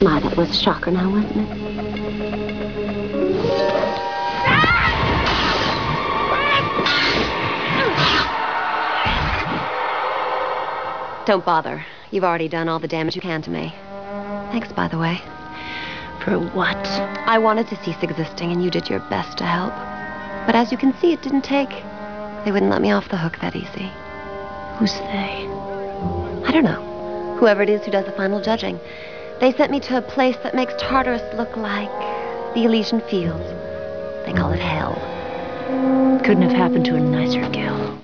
My, that was a shocker now, wasn't it? Don't bother. You've already done all the damage you can to me. Thanks, by the way. For what? I wanted to cease existing, and you did your best to help. But as you can see, it didn't take. They wouldn't let me off the hook that easy. Who's they? I don't know. Whoever it is who does the final judging. They sent me to a place that makes Tartarus look like the Elysian Fields. They call it hell. Couldn't have happened to a nicer gal.